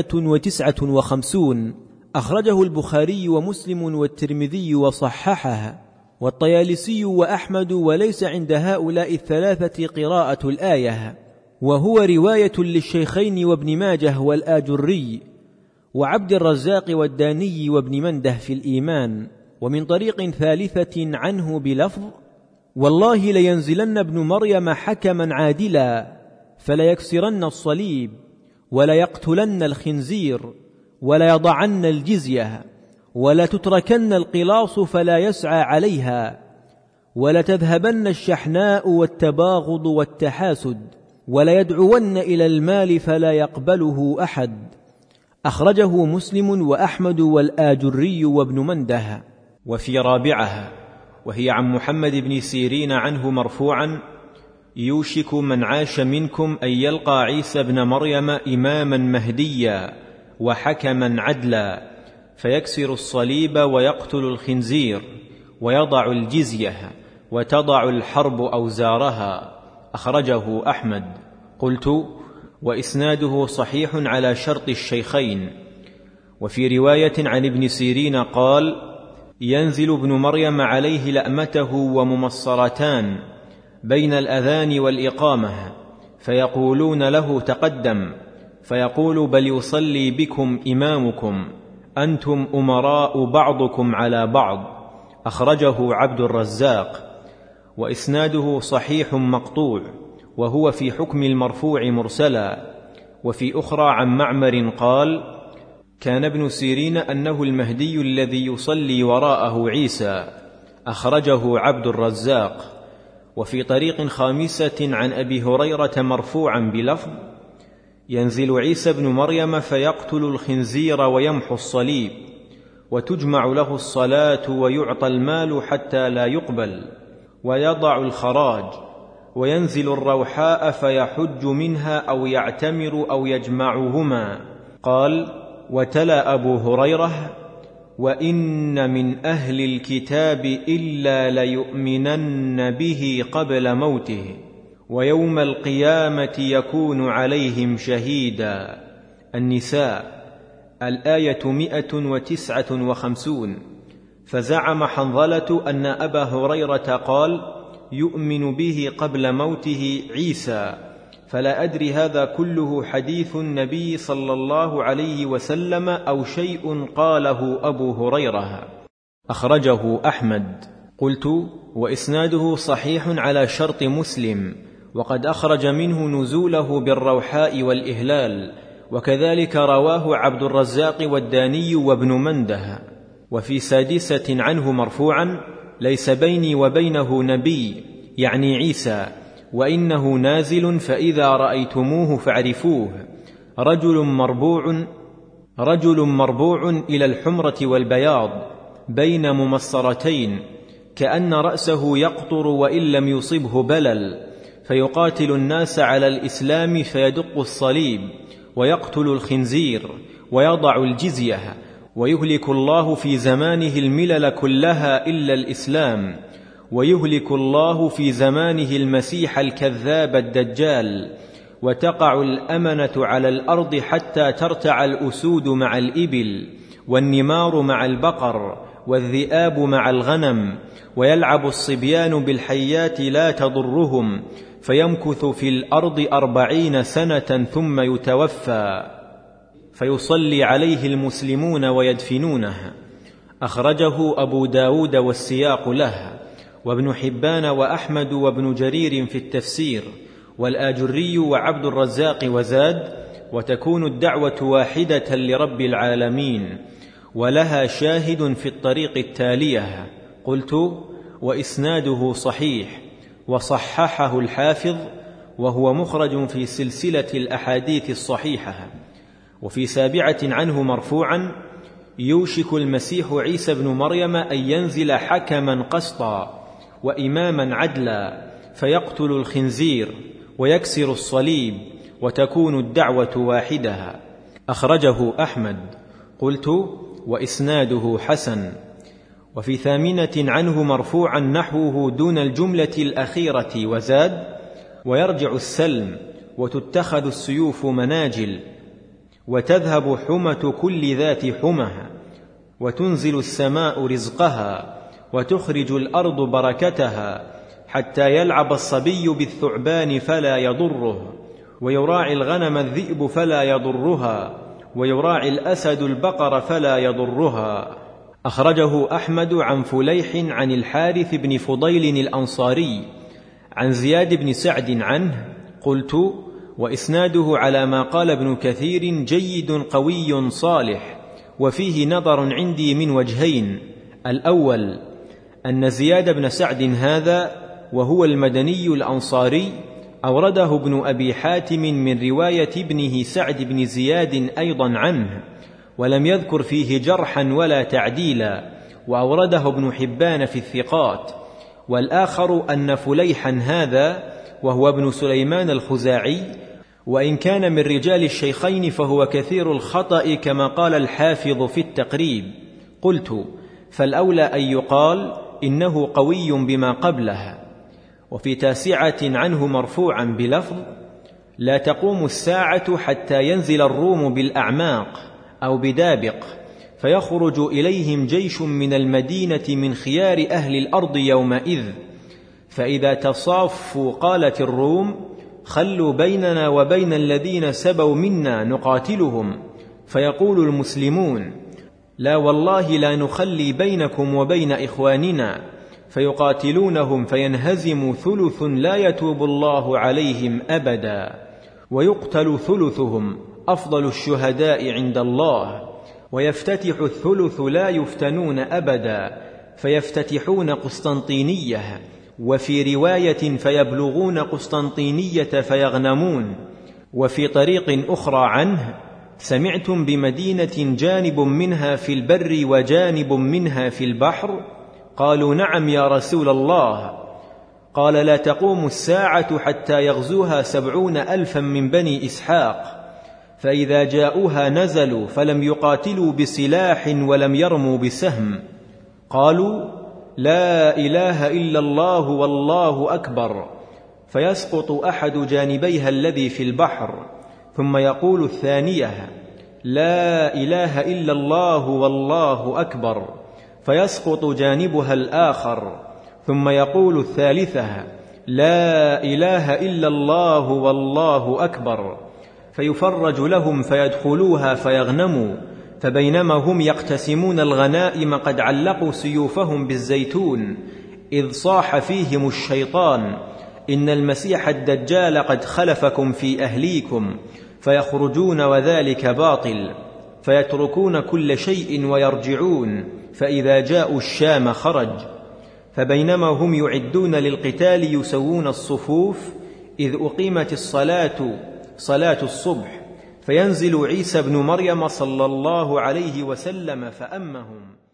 [SPEAKER 2] 159. أخرجه البخاري ومسلم والترمذي وصححه، والطيالسي وأحمد، وليس عند هؤلاء الثلاثة قراءة الآية، وهو رواية للشيخين وابن ماجه والآجري وعبد الرزاق والداني وابن منده في الإيمان. ومن طريق ثالثة عنه بلفظ: والله لينزلن ابن مريم حكما عادلا، فليكسرن الصليب، وليقتلن الخنزير، وليضعن الجزية، ولتتركن القلاص فلا يسعى عليها، ولتذهبن الشحناء والتباغض والتحاسد، وليدعون إلى المال فلا يقبله أحد. أخرجه مسلم وأحمد والآجري وابن منده.
[SPEAKER 1] وفي رابعها وهي عن محمد بن سيرين عنه مرفوعا: يوشك من عاش منكم أن يلقى عيسى بن مريم إماما مهديا وحكما عدلا، فيكسر الصليب ويقتل الخنزير ويضع الجزية وتضع الحرب أوزارها. أخرجه أحمد. قلت: وإسناده صحيح على شرط الشيخين. وفي رواية عن ابن سيرين قال: ينزل ابن مريم عليه لأمته وممصرتان بين الأذان والإقامة، فيقولون له: تقدم، فيقول: بل يصلي بكم إمامكم، أنتم أمراء بعضكم على بعض. أخرجه عبد الرزاق. وإسناده صحيح مقطوع، وهو في حكم المرفوع مرسلا. وفي أخرى عن معمر قال: كان ابن سيرين أنه المهدي الذي يصلي وراءه عيسى. أخرجه عبد الرزاق. وفي طريق خامسة عن أبي هريرة مرفوعا بلفظ: ينزل عيسى بن مريم فيقتل الخنزير ويمحو الصليب، وتجمع له الصلاة ويعطى المال حتى لا يقبل، ويضع الخراج، وينزل الروحاء فيحج منها أو يعتمر أو يجمعهما. قال: وتلا أبو هريرة:
[SPEAKER 2] وإن من أهل الكتاب إلا ليؤمنن به قبل موته ويوم القيامة يكون عليهم شهيدا. النساء الآية 159. فزعم حنظلة أن أبا هريرة قال: يؤمن به قبل موته عيسى، فلا أدري هذا كله حديث النبي صلى الله عليه وسلم أو شيء قاله أبو هريرة. أخرجه أحمد. قلت: وإسناده صحيح على شرط مسلم، وقد أخرج منه نزوله بالروحاء والإهلال، وكذلك رواه عبد الرزاق والداني وابن منده. وفي 6 عنه مرفوعا: ليس بيني وبينه نبي، يعني عيسى، وإنه نازل فإذا رأيتموه فاعرفوه، رجل مربوع إلى الحمرة والبياض بين ممصرتين، كأن رأسه يقطر وإن لم يصبه بلل، فيقاتل الناس على الإسلام فيدق الصليب ويقتل الخنزير ويضع الجزية، ويهلك الله في زمانه الملل كلها إلا الإسلام، ويهلك الله في زمانه المسيح الكذاب الدجال، وتقع الأمنة على الأرض حتى ترتع الأسود مع الإبل، والنمار مع البقر، والذئاب مع الغنم، ويلعب الصبيان بالحيات لا تضرهم، فيمكث في الأرض 40 سنة ثم يتوفى، فيصلي عليه المسلمون ويدفنونه. أخرجه أبو داود والسياق له، وابن حبان وأحمد وابن جرير في التفسير، والآجري وعبد الرزاق وزاد: وتكون الدعوة واحدة لرب العالمين، ولها شاهد في الطريق التالية. قلت: وإسناده صحيح، وصححه الحافظ، وهو مخرج في سلسلة الأحاديث الصحيحة. وفي 7 عنه مرفوعا: يوشك المسيح عيسى بن مريم أن ينزل حكما قسطا وإماما عدلا، فيقتل الخنزير ويكسر الصليب، وتكون الدعوة واحدة. أخرجه أحمد. قلت: وإسناده حسن. وفي 8 عنه مرفوعا نحوه دون الجملة الأخيرة، وزاد: ويرجع السلم، وتتخذ السيوف مناجل، وتذهب حمة كل ذات حمة، وتنزل السماء رزقها، وتخرج الأرض بركتها، حتى يلعب الصبي بالثعبان فلا يضره، ويراعي الغنم الذئب فلا يضرها، ويراعي الأسد البقر فلا يضرها. أخرجه أحمد عن فليح عن الحارث بن فضيل الأنصاري عن زياد بن سعد عنه. قلت: وإسناده على ما قال ابن كثير جيد قوي صالح، وفيه نظر عندي من وجهين: الأول أن زياد بن سعد هذا، وهو المدني الأنصاري، أورده ابن أبي حاتم من رواية ابنه سعد بن زياد أيضا عنه، ولم يذكر فيه جرحا ولا تعديلا، وأورده ابن حبان في الثقات. والآخر أن فليحا هذا، وهو ابن سليمان الخزاعي، وإن كان من رجال الشيخين فهو كثير الخطأ كما قال الحافظ في التقريب. قلت: فالأولى أن يقال إنه قوي بما قبله. وفي 9 عنه مرفوعا بلفظ: لا تقوم الساعة حتى ينزل الروم بالأعماق أو بدابق، فيخرج إليهم جيش من المدينة من خيار أهل الأرض يومئذ، فإذا تصافوا قالت الروم: خلوا بيننا وبين الذين سبوا منا نقاتلهم، فيقول المسلمون: لا والله لا نخلي بينكم وبين إخواننا، فيقاتلونهم فينهزم ثلث لا يتوب الله عليهم أبدا، ويقتل ثلثهم أفضل الشهداء عند الله، ويفتتح الثلث لا يفتنون أبدا، فيفتتحون قسطنطينية، وفي رواية فيبلغون قسطنطينية فيغنمون. وفي طريق أخرى عنه: سمعتم بمدينة جانب منها في البر وجانب منها في البحر؟ قالوا: نعم يا رسول الله. قال: لا تقوم الساعة حتى يغزوها 70,000 من بني إسحاق،
[SPEAKER 1] فإذا جاءوها نزلوا فلم يقاتلوا بسلاح ولم يرموا بسهم، قالوا: لا إله إلا الله والله أكبر، فيسقط أحد جانبيها الذي في البحر، ثم يقول الثانية: لا إله إلا الله والله أكبر، فيسقط جانبها الآخر، ثم يقول الثالثة: لا إله إلا الله والله أكبر، فيفرج لهم فيدخلوها فيغنموا. فبينما هم يقتسمون الغنائم قد علقوا سيوفهم بالزيتون، إذ صاح فيهم الشيطان: إن المسيح الدجال قد خلفكم في أهليكم، فيخرجون وذلك باطل، فيتركون كل شيء ويرجعون، فإذا جاءوا الشام خرج. فبينما هم يعدون للقتال يسوون الصفوف، إذ أقيمت صلاة الصبح، فينزل عيسى بن مريم صلى الله عليه وسلم فأمهم.